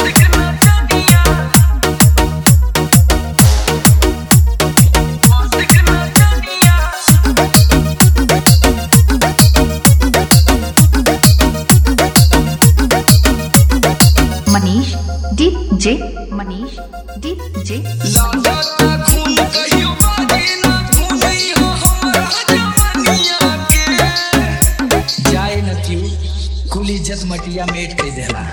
Manish DJ Manish DJ जाए न क्यों कुल इज्जत मटिया मेट के देला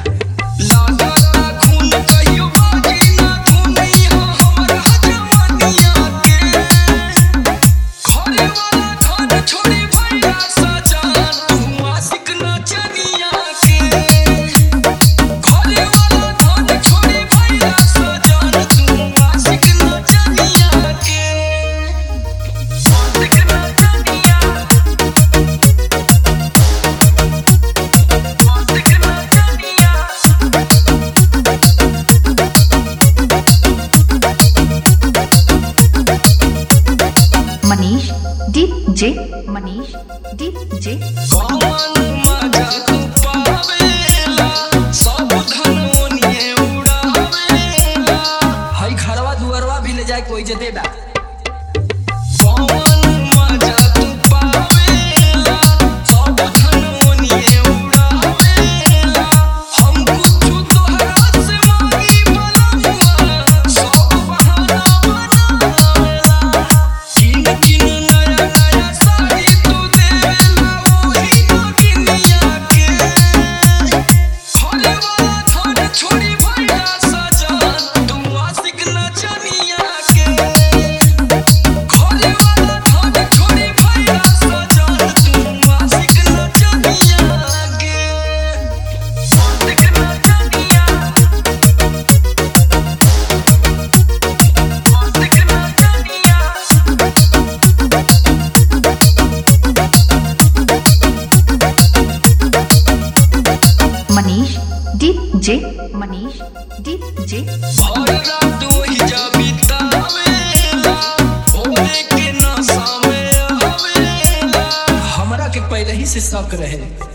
मनीष डीजे मनीष डीजे हई घरवा दुअरवा भी ले जाए कोई जते बा मनीष डीजे मनीष डीजे हमरा के पहले ही से शक रहे